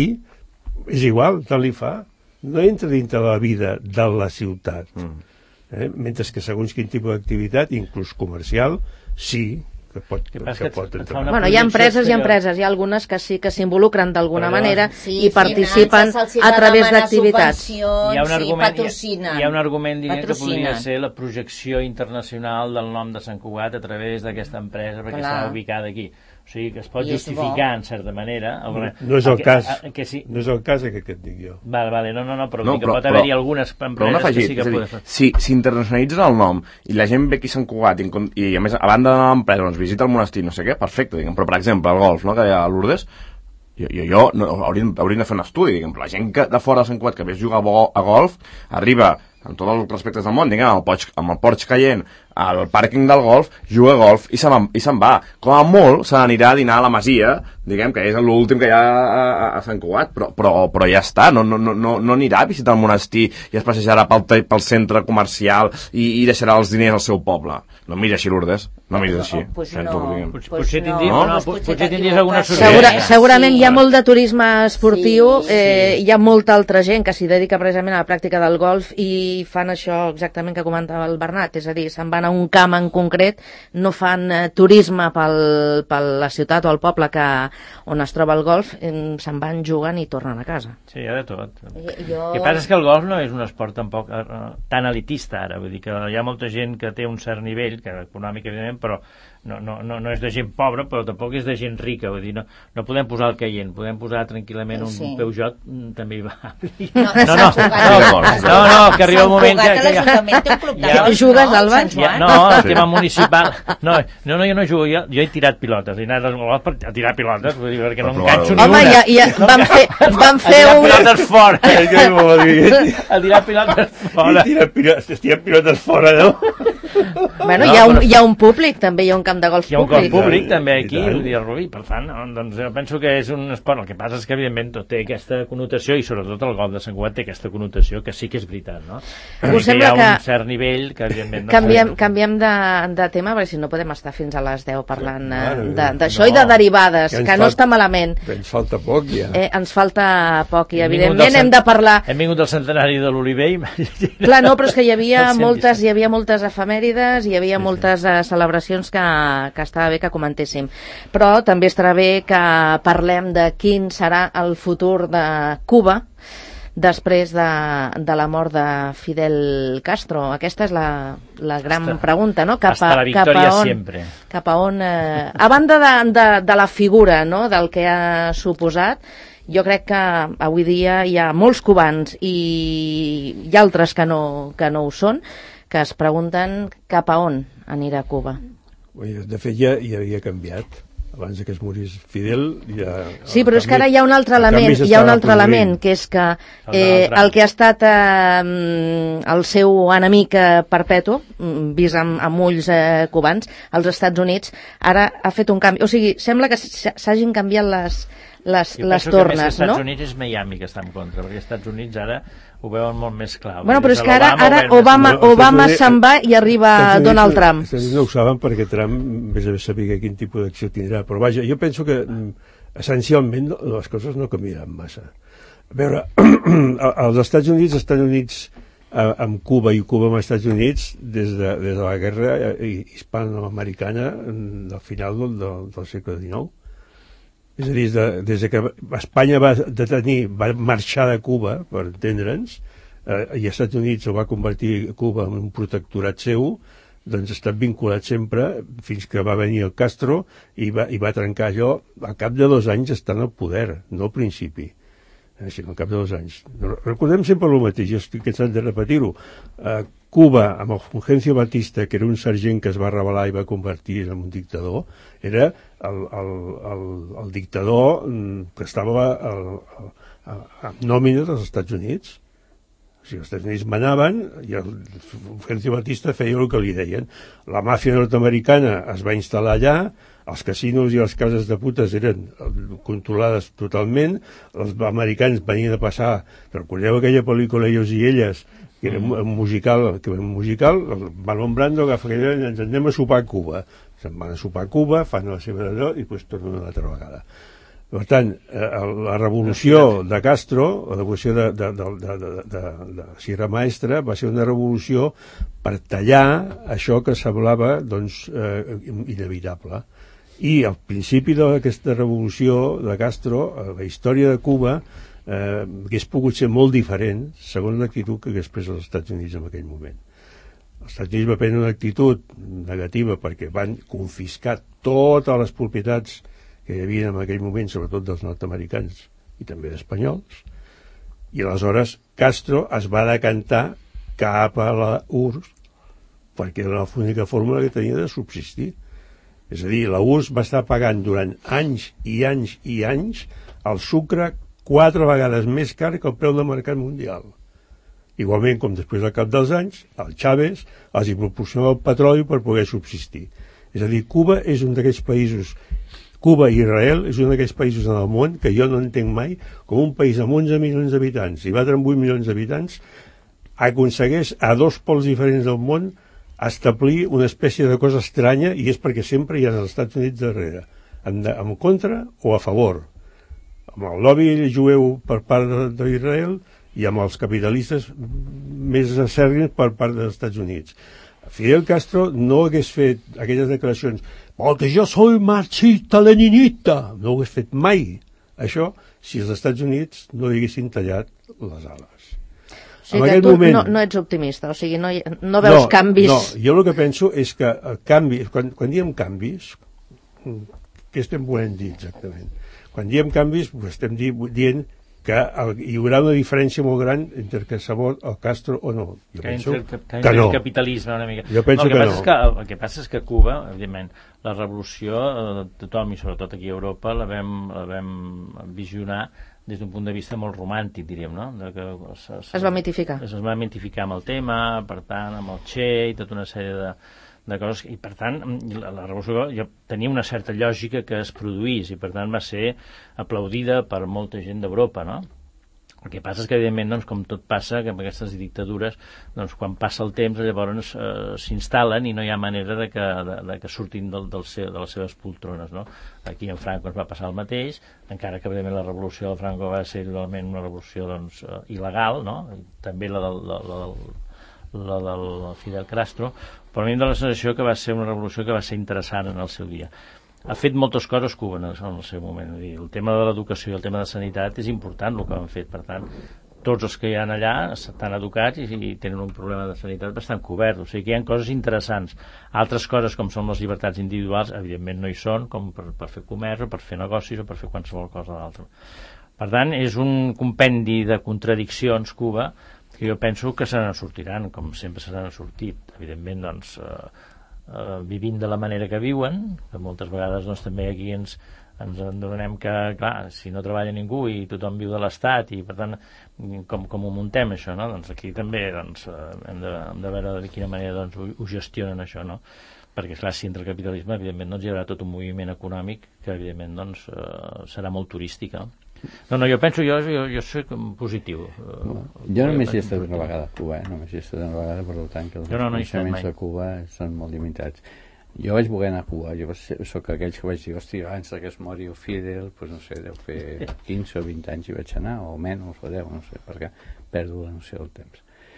és igual, tant li fa, no entra dintre la vida de la ciutat. Mm. Eh? Mentre que segons quin tipus d'activitat, inclús comercial, sí, que pot, que que pot entrar. Bueno, hi ha empreses i empreses, hi ha algunes que sí que s'involucren d'alguna manera sí, i participen a través d'activitats. Hi ha un argument, hi ha, hi ha un argument diguem, que podria ser la projecció internacional del nom de Sant Cugat a través d'aquesta empresa perquè Clar. està ubicada aquí. O sigui, que es pot justificar, en certa manera... No, no és el que, cas, a, que sí. no és el cas que, que et dic jo. Vale, vale, no, no, no, però, no, però pot haver-hi algunes empreses afegit, que sí que poden fer. Si s'internacionalitza el nom i la gent ve aquí a Sant Cugat i, i a més, a banda d'anar a l'empresa, doncs visita el monestir, no sé què, perfecte, diguem. Però per exemple, el golf, no?, que hi ha a Lourdes, jo, jo, jo no, hauríem, hauríem de fer un estudi, diguem. La gent que, de fora de Sant Cugat que ve a jugar a golf, arriba amb tots els respectes del món, diguem, amb el Porsche, amb el Porsche caient, al pàrquing del golf, juga a golf i se'n se va. Com a molt se n'anirà a dinar a la Masia, diguem, que és l'últim que hi ha a, a, a Sant Cugat, però, però, però ja està, no, no, no, no anirà a visitar el monestir i es passejarà pel, pel centre comercial i, i deixarà els diners al seu poble. No mira així, Lourdes, no miris així. No, pues no, pues potser tindries, no, no, potser tindries alguna sorpresa. Segura, segurament sí. Hi ha molt de turisme esportiu, sí, sí. Eh, hi ha molta altra gent que s'hi dedica precisament a la pràctica del golf i fan això exactament que comentava el Bernat, és a dir, se'n van a un camp en concret, no fan eh, turisme pel, per la ciutat o el poble que, on es troba el golf, eh, se'n van jugant i tornen a casa. Sí, hi ha de tot. Jo... El que passa és que el golf no és un esport tampoc eh, tan elitista ara, vull dir que hi ha molta gent que té un cert nivell, que econòmic evidentment, però no, no, no, no és de gent pobra, però tampoc és de gent rica, vull dir, no, no podem posar el caient, podem posar tranquil·lament un, sí. un Peugeot, també hi va. No, no, no, no, no, no, que arriba un moment que... que ja, jugues, Alba? Ja, no, el tema municipal... No, no, no, jo no jugo, jo, jo he tirat pilotes, he anat a tirar pilotes, vull dir, perquè no enganxo ni una. Home, ja, ja vam fer, vam fer un... A tirar pilotes fora. A tirar pilotes fora. Tirar pilotes fora, no? Bueno, hi ha, un, hi ha un públic, també hi ha un camp de golf públic. Hi ha un camp públic també aquí, vull dir, el Rubí, per tant, no, doncs jo penso que és un esport, el que passa és que evidentment tot té aquesta connotació i sobretot el golf de Sant Cugat té aquesta connotació que sí que és veritat, no? Us sembla que hi ha un cert nivell que evidentment... No canviem canviem de, de tema, perquè si no podem estar fins a les deu parlant d'això no, i de derivades, que, que no falta, està malament. Ens falta poc, ja. Eh, ens falta poc i evidentment hem de parlar... Hem vingut del centenari de l'Oliver i... Clar, no, però és que hi havia moltes, hi havia moltes efemèrides, hi havia moltes uh, celebracions que, que estava bé que comentéssim. Però també estarà bé que parlem de quin serà el futur de Cuba després de, de la mort de Fidel Castro. Aquesta és la, la gran hasta, pregunta, no? Cap a, hasta la victòria cap a on, sempre. Cap a on... Eh, a banda de, de, de la figura, no?, del que ha suposat, jo crec que avui dia hi ha molts cubans i hi ha altres que no, que no ho són, que es pregunten cap a on anirà Cuba. De fet, ja, ja havia canviat. Abans que es morís Fidel... Ja, sí, però és que ara hi ha un altre element, hi ha un altre element, que és que eh, el que ha estat eh, el seu enemic perpetu, vist amb, amb ulls eh, cubans, als Estats Units, ara ha fet un canvi. O sigui, sembla que s'hagin canviat les, les, les tornes, no? Jo penso que als Estats Units és Miami que està en contra, perquè als Estats Units ara ho veuen molt més clar. Bueno, però és que ara, ara Obama, Obama se'n va i arriba Donald Trump. Els Estats Units no ho saben perquè Trump vés a saber quin tipus d'acció tindrà. Però vaja, jo penso que essencialment les coses no canviaran massa. A veure, els Estats Units estan units amb Cuba i Cuba amb els Estats Units des de, des de la guerra hispanoamericana del final del, del, del segle dinou. És a dir, de, des de que Espanya va detenir, va marxar de Cuba, per entendre'ns, eh, i els Estats Units ho va convertir Cuba en un protectorat seu, doncs ha estat vinculat sempre fins que va venir el Castro i va, i va trencar allò. Al cap de dos anys estan al poder, no al principi. així, al cap de dos anys. Recordem sempre el mateix, jo estic cansat de repetir-ho. Uh, Cuba, amb el Fulgencio Batista, que era un sergent que es va rebel·lar i va convertir en un dictador, era el, el, el, el dictador que estava amb nòmina dels Estats Units. O sigui, els Estats Units manaven i el Fulgencio Batista feia el que li deien. La màfia nord-americana es va instal·lar allà, els casinos i les cases de putes eren controlades totalment, els americans venien a passar, recordeu aquella pel·lícula Ellos i Elles, que era un musical, que era un musical, Marlon Brando agafa aquella, ens anem a sopar a Cuba. Se'n van a sopar a Cuba, fan la seva d'allò i després tornen una altra vegada. Per tant, la revolució de Castro, la revolució de, de, de, de, de, de, de Sierra Maestra, va ser una revolució per tallar això que semblava doncs, eh, inevitable. I al principi d'aquesta revolució de Castro, la història de Cuba eh, hagués pogut ser molt diferent segons l'actitud que hagués pres els Estats Units en aquell moment. Els Estats Units va prendre una actitud negativa perquè van confiscar totes les propietats que hi havia en aquell moment, sobretot dels nord-americans i també d'espanyols, i aleshores Castro es va decantar cap a la U R S S perquè era l'única fórmula que tenia de subsistir. És a dir, la U R S S va estar pagant durant anys i anys i anys el sucre quatre vegades més car que el preu del mercat mundial. Igualment, com després al cap dels anys, el Chávez els hi proporcionava el petroli per poder subsistir. És a dir, Cuba és un d'aquells països, Cuba i Israel és un d'aquells països en el món que jo no entenc mai com un país amb onze milions d'habitants i va amb vuit milions d'habitants aconsegueix a dos pols diferents del món establir una espècie de cosa estranya, i és perquè sempre hi ha els Estats Units darrere, en, de, en contra o a favor, amb el lobby jueu per part d'Israel i amb els capitalistes més acèrrims per part dels Estats Units. Fidel Castro no hagués fet aquelles declaracions perquè jo soy marxista-leninista, no ho hagués fet mai això si els Estats Units no li haguessin tallat les ales. O sigui que tu moment... no, no ets optimista, o sigui, no, hi, no veus no, canvis... No, jo el que penso és que el canvi, quan, quan diem canvis, què estem volent dir exactament? Quan diem canvis, estem di, dient que el, hi haurà una diferència molt gran entre que sabor el Castro o no. Jo que penso que, que, que no. El capitalisme una mica. Jo penso no, el que, que passa no. És que, el que passa és que Cuba, evidentment, la revolució, eh, tothom, i sobretot aquí a Europa, la vam, la vam visionar des d'un punt de vista molt romàntic, diríem, no? De que se, se, es va mitificar. Es va mitificar amb el tema, per tant, amb el Che i tota una sèrie de, de coses, i per tant, la, la revolució ja tenia una certa lògica que es produís, i per tant va ser aplaudida per molta gent d'Europa, no? El que passa és que, evidentment, doncs, com tot passa, que amb aquestes dictadures, doncs, quan passa el temps, llavors eh, s'instal·len i no hi ha manera de que, de, de que surtin del, del seu, de les seves poltrones, no? Aquí en Franco ens va passar el mateix, encara que, evidentment, la revolució del Franco va ser totalment una revolució, doncs, eh, il·legal, no? També la del, la, la, la del Fidel Castro, però a mi em dóna la sensació que va ser una revolució que va ser interessant en el seu dia. Ha fet moltes coses Cuba en el seu moment. El tema de l'educació i el tema de sanitat és important el que han fet. Per tant, tots els que hi ha allà estan educats i, i tenen un problema de sanitat bastant cobert. O sigui que hi ha coses interessants. Altres coses, com són les llibertats individuals, evidentment no hi són, com per, per fer comerç o per fer negocis o per fer qualsevol cosa d'altra. Per tant, és un compendi de contradiccions, Cuba, que jo penso que se n'en sortiran, com sempre se n'han sortit. Evidentment, doncs... Eh, Uh, vivint de la manera que viuen, que moltes vegades doncs, també aquí ens, ens adonem que, clar, si no treballa ningú i tothom viu de l'Estat i per tant, com, com ho muntem això, no? Doncs aquí també doncs, hem, de, hem de veure de quina manera doncs, ho, ho gestionen això, no? Perquè clar, si entre el capitalisme evidentment doncs, hi haurà tot un moviment econòmic que evidentment doncs, uh, serà molt turístic, no? No, no, jo penso, jo, jo, jo soc positiu. No, jo només hi he estat una vegada a Cuba, eh? només hi he estat una vegada, per tant que els no, no, coneixements de Cuba són molt limitats. Jo vaig voler anar a Cuba, jo soc aquells que vaig dir, hòstia, abans que es mori el Fidel, doncs no sé, deu fer quinze o vint anys hi vaig anar, o menys, o deu, no sé, perquè perdo la noció del temps.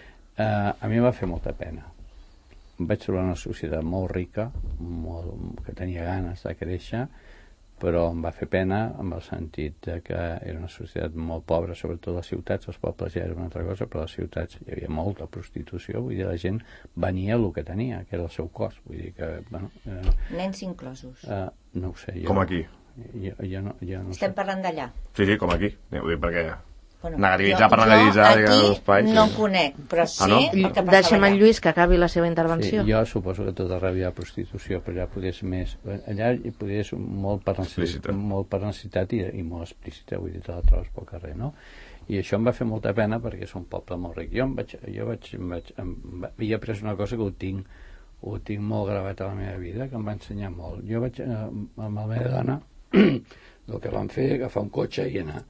Uh, a mi em va fer molta pena. Vaig trobar una societat molt rica, molt, que tenia ganes de créixer, però em va fer pena en el sentit de que era una societat molt pobra, sobretot a les ciutats, els pobles ja era una altra cosa, però a les ciutats hi havia molta prostitució, vull dir, la gent venia el que tenia, que era el seu cos, vull dir que, bueno... Eh, Nens inclosos. Eh, no ho sé, jo... Com aquí. Jo, jo no, jo no Estem sé. parlant d'allà. Sí, sí, com aquí. Ho dic perquè... Bueno, negativitzar jo, per negativitzar jo l'espai. aquí no conec, però sí Ah, no? el que passava Deixem en allà. Lluís que acabi la seva intervenció. Sí, jo suposo que tot arreu hi ha prostitució, però allà podria ser més... Allà hi podria ser molt per necessitat, molt per necessitat i, i molt explícita, vull dir, te la trobes pel carrer, no? I això em va fer molta pena perquè és un poble molt ric. Jo, em vaig, jo vaig, em vaig, em, havia après una cosa que ho tinc, ho tinc molt gravat a la meva vida, que em va ensenyar molt. Jo vaig, eh, amb la meva dona, el que vam fer, agafar un cotxe i anar...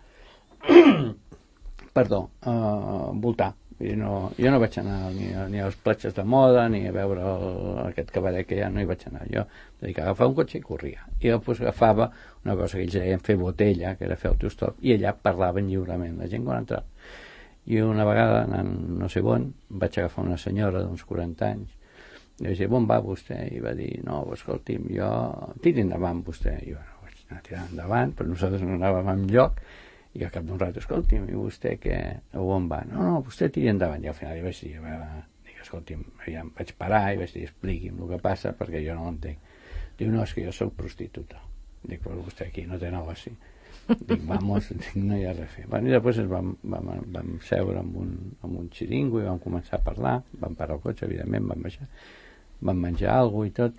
Perdó, uh, voltar. I no, jo no vaig anar ni a, ni a les platges de moda ni a veure el, aquest cabaret que ja no hi vaig anar. Jo vaig agafar un cotxe i corria. I després agafava una cosa que ells deien fer botella, que era fer autostop, i allà parlaven lliurement, la gent quan entrava. I una vegada, anant no sé on, vaig agafar una senyora d'uns quaranta anys i vaig dir, on va vostè? I va dir, no, escolti'm, jo... tiri endavant vostè. I bueno, vaig anar tirant endavant, però nosaltres no anàvem enlloc. I al cap d'un rato, escolti'm, i vostè què, on va? No, no, vostè tiri endavant. I al final jo vaig dir, dic, escolti'm, ja em vaig parar i vaig dir, expliqui'm el que passa perquè jo no ho entenc. Diu, no, és que jo soc prostituta. Dic, però vostè aquí no té negoci. Dic, vamos, dic, no hi ha res a fer. Bueno, i després ens vam, vam, vam seure amb un, amb un xiringo i vam començar a parlar, vam parar el cotxe, evidentment, vam baixar, vam menjar alguna cosa i tot,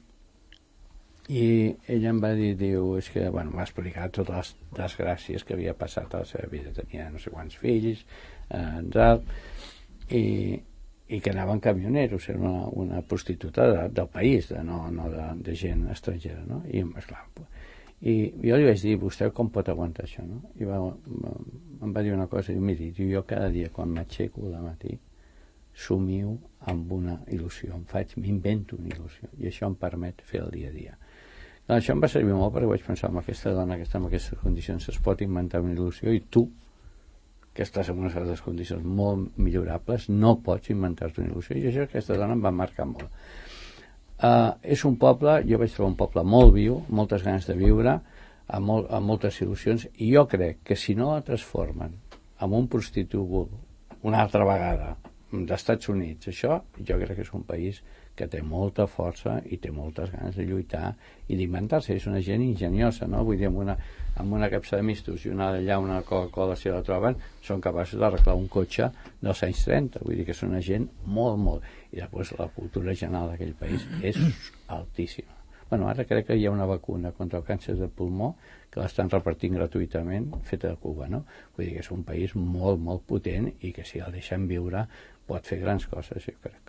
i ella em va dir, diu, és que, bueno, m'ha explicat totes les desgràcies que havia passat a la seva vida, tenia no sé quants fills, eh, tal, i, i que anaven camioneros, era una, una prostituta de, del país, de, no, no de, de gent estrangera, no? I, esclar, i jo li vaig dir, vostè com pot aguantar això, no? I va, em va dir una cosa, diu, miri, diu, jo cada dia quan m'aixeco de matí somio amb una il·lusió, em faig, m'invento una il·lusió, i això em permet fer el dia a dia. Doncs això em va servir molt perquè vaig pensar en aquesta dona que està en aquestes condicions es pot inventar una il·lusió i tu, que estàs en unes altres condicions molt millorables, no pots inventar-te una il·lusió, i això aquesta dona em va marcar molt. Uh, és un poble, jo vaig trobar un poble molt viu, moltes ganes de viure, amb, molt, amb moltes il·lusions, i jo crec que si no la transformen en un prostíbul una altra vegada d'Estats Units, això jo crec que és un país que té molta força i té moltes ganes de lluitar i d'inventar-se, és una gent ingeniosa, no? Vull dir, amb una, amb una capsa de mistos i una d'allà, una Coca-Cola, si la troben, són capaços d'arreglar un cotxe dels anys trenta, vull dir que és una gent molt, molt... I després la cultura general d'aquell país és altíssima. Bueno, ara crec que hi ha una vacuna contra el càncer de pulmó que l'estan repartint gratuïtament, feta de Cuba, no? Vull dir que és un país molt, molt potent i que si el deixem viure pot fer grans coses, jo crec.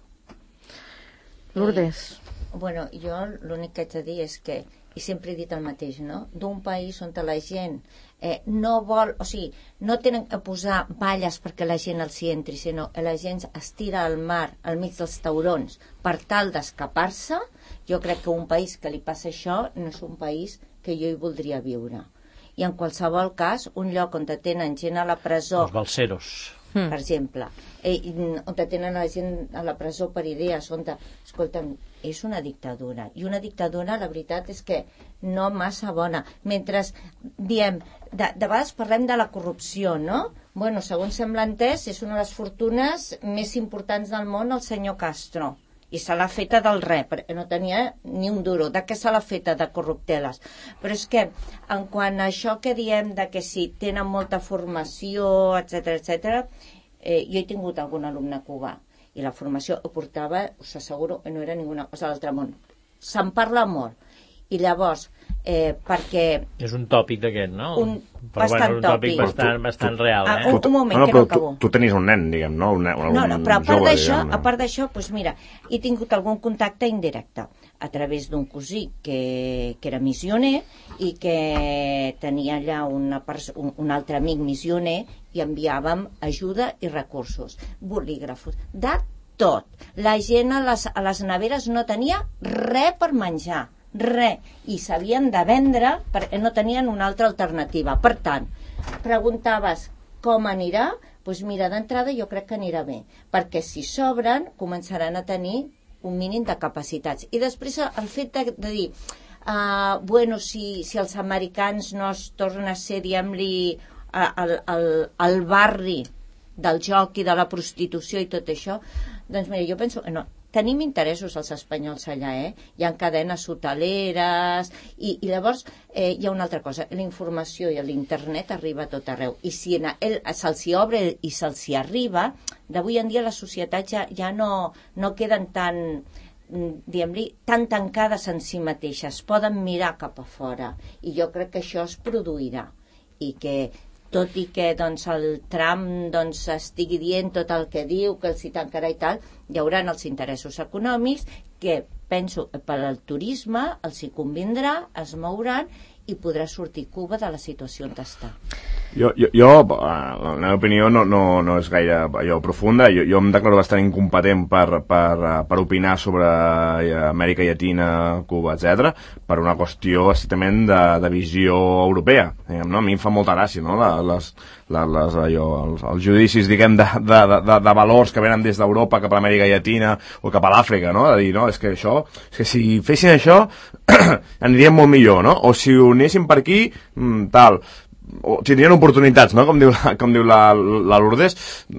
Lourdes. Bueno, jo l'únic que haig de dir és que, i sempre he dit el mateix, no? D'un país on la gent eh, no vol, o sigui, no tenen que posar valles perquè la gent els hi entri, sinó que la gent es tira al mar, al mig dels taurons, per tal d'escapar-se. Jo crec que un país que li passa això no és un país que jo hi voldria viure. I en qualsevol cas, un lloc on tenen gent a la presó... Els balseros. Per exemple, eh, on tenen la gent a la presó per idees, on, escolta'm, és una dictadura. I una dictadura, la veritat és que no massa bona. Mentre diem, de, de vegades parlem de la corrupció, no? Bueno, segons sembla entès, és una de les fortunes més importants del món el senyor Castro. I se l'ha feta del res, perquè no tenia ni un duro. De què se l'ha feta? De corrupteles. Però és que, en quant a això que diem de que si tenen molta formació, etcètera, etcètera, eh, jo he tingut algun alumne cubà, i la formació ho portava, us asseguro, que no era ninguna cosa de l'altre món. Se'n parla molt. I llavors, eh, perquè... És un tòpic d'aquest, no? Un però bueno, un tòpic tòpic. bastant, bastant real, eh? Ah, un, un moment, no, no, que no tu, acabo. tu tenies un nen, diguem, no? Un, un, No, no, però a part jove, d'això, diguem, a part d'això, doncs mira, he tingut algun contacte indirecte a través d'un cosí que, que era missioner i que tenia allà una un, un altre amic missioner i enviàvem ajuda i recursos, bolígrafos, de tot. La gent a les, a les neveres no tenia res per menjar, res, i s'havien de vendre perquè no tenien una altra alternativa. Per tant, preguntaves com anirà, doncs mira, d'entrada jo crec que anirà bé, perquè si s'obren començaran a tenir un mínim de capacitats. I després el fet de, de dir, uh, bueno, si, si els americans no es tornen a ser, diguem-li, al, al, al barri del joc i de la prostitució i tot això, doncs mira, jo penso que no, tenim interessos els espanyols allà, eh? Hi ha cadenes hoteleres i, i llavors eh, hi ha una altra cosa, la informació i l'internet arriba a tot arreu i si se'ls hi obre i se'ls hi arriba, d'avui en dia les societats ja, ja no, no queden tan, diguem-li, tan tancades en si mateixes, poden mirar cap a fora i jo crec que això es produirà i que tot i que doncs, el Trump doncs, estigui dient tot el que diu, que els hi tancarà i tal, hi haurà els interessos econòmics que penso que per al turisme els hi convindrà, es mouran i podrà sortir Cuba de la situació on està. Jo, jo, jo la meva opinió no, no, no és gaire allò profunda, jo, jo em declaro bastant incompetent per, per, per opinar sobre Amèrica Llatina, Cuba, etcètera, per una qüestió estrictament de, de visió europea. Diguem, no? A mi em fa molta gràcia, no? Les, les, les, allò, els, els judicis, diguem, de, de, de, de valors que venen des d'Europa cap a l'Amèrica Llatina o cap a l'Àfrica, no? De dir, no, és que això, és que si fessin això aniríem molt millor, no? O si ho anéssim per aquí, tal... o tindrien oportunitats, no? Com diu, com diu la, la Lourdes.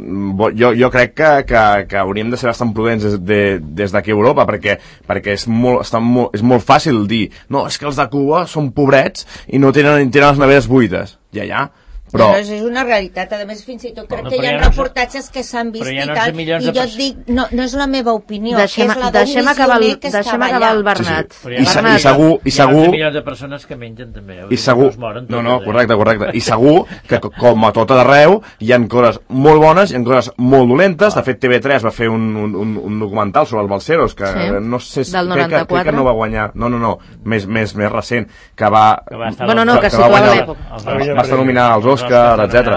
Jo, jo crec que, que, que hauríem de ser bastant prudents des, de, des d'aquí a Europa, perquè, perquè és, molt, està molt, és molt fàcil dir no, és que els de Cuba són pobrets i no tenen, tenen les neveres buides. Ja, ja. Però... No, és una realitat, a més fins i tot crec no, que hi ha no reportatges que s'han vist i tal, i jo et dic, no, no és la meva opinió, deixem, és la deixem d'un acabar el, que deixem estava acabar allà. el Bernat. Sí, sí. I, Bernat. I segur, i segur... Hi ha milions de persones que mengen també, i segur, es moren no, no, correcte, correcte, i segur que com a tot arreu hi ha coses molt bones, hi ha coses molt dolentes, de fet T V tres va fer un, un, un documental sobre els balseros, que sí, no sé, del crec, que, crec que no va guanyar, no, no, no, més, més, més recent, que va... Que va estar, bueno, no, que, que va guanyar, l'època. Va estar nominat als Òscar, etcètera.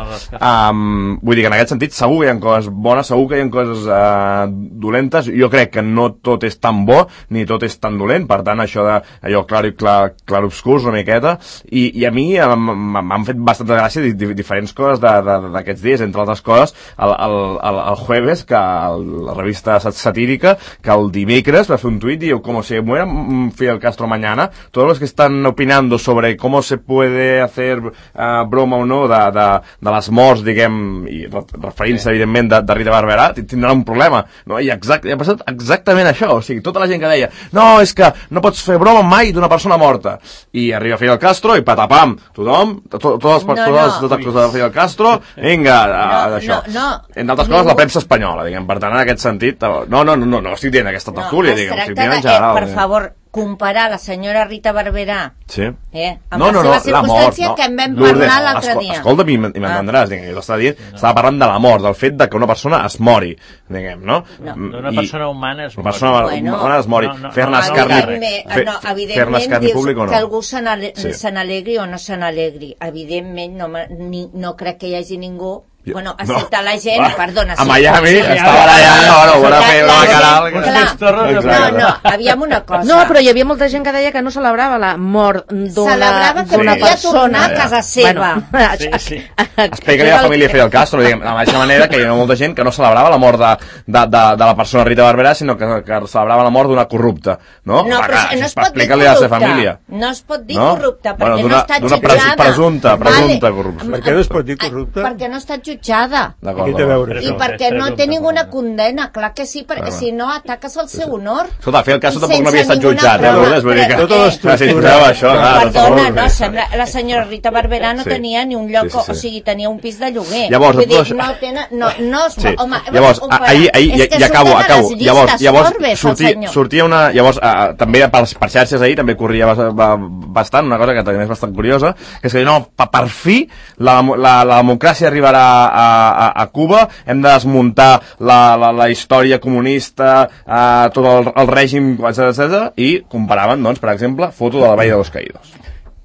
Um, vull dir que en aquest sentit segur que hi ha coses bones, segur que hi ha coses uh, dolentes. Jo crec que no tot és tan bo ni tot és tan dolent, per tant això de allò clar i clar, clar obscurs una miqueta, i, i a mi m'han fet bastanta gràcia di, di, diferents coses d'aquests dies, entre altres coses el, el, el, el jueves, que el, la revista satírica, que el dimecres va fer un tuit i diu, como se muera Fidel Castro mañana, todos los que están opinando sobre cómo se puede hacer uh, broma o no de, de, de les morts, diguem, i referint-se evidentment de, de Rita Barberà, tindrà un problema, no? I, exact, i ha passat exactament això, o sigui, tota la gent que deia no, és que no pots fer broma mai d'una persona morta, i arriba Fidel Castro i patapam, tothom to, to, totes les no, no. de Fidel Castro vinga, no, això no, no. Entre altres coses la premsa espanyola, diguem, per tant en aquest sentit, no, no, no, no, no estic dient aquesta tertúlia, no, diguem, estic dient en general, eh, per favor, comparar la senyora Rita Barberà sí. eh, amb no, no, la seva no, circumstància no. que en vam parlar l'altre dia. Escolta, i m'entendràs, ah. jo estava dient, estava parlant de la mort, del fet de que una persona es mori, diguem, no? no. Una persona humana es mori. Una persona bueno, humana es mori. No, no, fer-ne no, escarni, fer, no, evidentment dius públic o no? Que algú se n'alegri sí. o no se n'alegri. Evidentment no, ni, no crec que hi hagi ningú bueno, excepte no. la gent, ah, perdona... A Miami, sí, estava allà, no, no, a fer una canal... No, no, aviam una cosa... No, però hi havia molta gent que deia que no celebrava la mort d'una Celebrava que sí. podia tornar a casa seva. Bueno, sí, sí. Explica-li a la família Fidel Castro, diguem, de la mateixa manera que hi ha molta gent que no celebrava la mort de, de, de, de la persona Rita Barberà, sinó que, que celebrava la mort d'una corrupta, no? No, però no es pot dir corrupta. No es pot dir corrupta, perquè no està jutjada. Presumpta, presumpta corrupció. Per què no es pot dir corrupta? Perquè no està jutjada. Què té a veure I perquè no té ninguna condena, clar que sí, perquè si no ataques el seu honor. Escolta, Fidel Castro tampoc no havia estat jutjat, eh, Lourdes? Vull dir que... Tota l'estructura... Perdona, no, sembla... La senyora Rita Barberà no tenia ni un lloc, o sigui, tenia un pis de lloguer. Llavors, vull dir, no tenen... No, no es... Home, llavors, ahir, ahir, ja acabo, acabo. Llavors, llavors, sortia una... Llavors, també per xarxes ahir també corria bastant, una cosa que també és bastant curiosa, que és que, no, per fi la democràcia arribarà a a Cuba, hem de desmuntar la, la, la història comunista, eh, tot el, el règim, etcètera, etcètera, i comparaven, doncs, per exemple, foto de la Vall de los Caídos.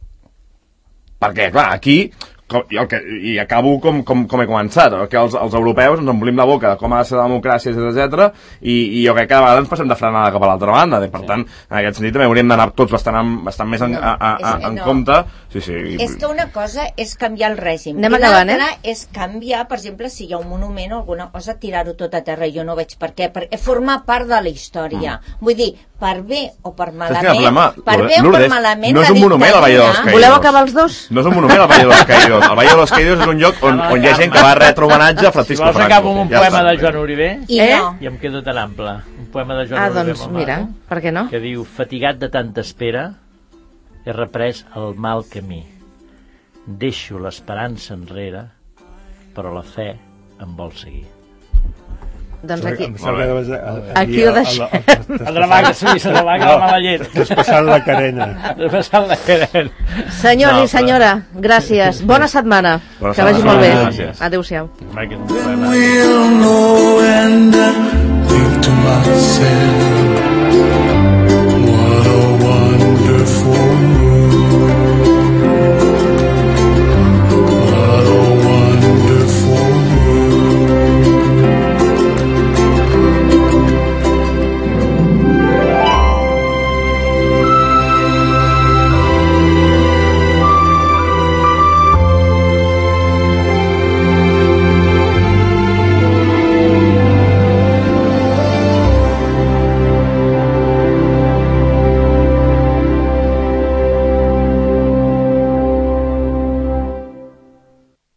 Perquè, clar, aquí... Com, i, el que, i acabo com, com, com he començat, que els, els europeus ens omplim la boca de com ha de ser la democràcia, etcètera, i, i jo crec que a vegades ens passem de frenada cap a l'altra banda, i per tant, en aquest sentit també hauríem d'anar tots bastant, bastant més en, a, a, a, en no. compte. Sí, sí. És que una cosa és canviar el règim, Anem i l'altra eh? és canviar, per exemple, si hi ha un monument o alguna cosa, tirar-ho tot a terra, jo no veig per què, perquè forma part de la història. Mm. Vull dir, per bé o per malament, problema, per bé o per malament, no és un monument a la Vall de los Caídos. Voleu acabar els dos? No és un monument a la Vall de los Caídos. Caídos. El Valle de los Caídos és un lloc on, on hi ha gent que va retre homenatge a Francisco Franco. Si vols Franco. acabo amb un ja poema està. de Joan Oliver, I Eh? no. i em quedo tan ample. Un poema de Joan Ah, Oliver doncs molt mira, maco, per què no? que diu: fatigat de tanta espera, he reprès el mal camí. Deixo l'esperança enrere, però la fe em vol seguir. Doncs aquí, Em sembla que vas a- a- aquí ho deixem. A Dramaga Suïssa, a Dramaga la mala llet. Traspassant la carena. Traspassant la carena. Senyor No, i senyora, gràcies. Bona setmana. Bona Que vagi setmana. molt bé. Gràcies. Adéu-siau. Va, que és un poema. We'll know and I think to myself,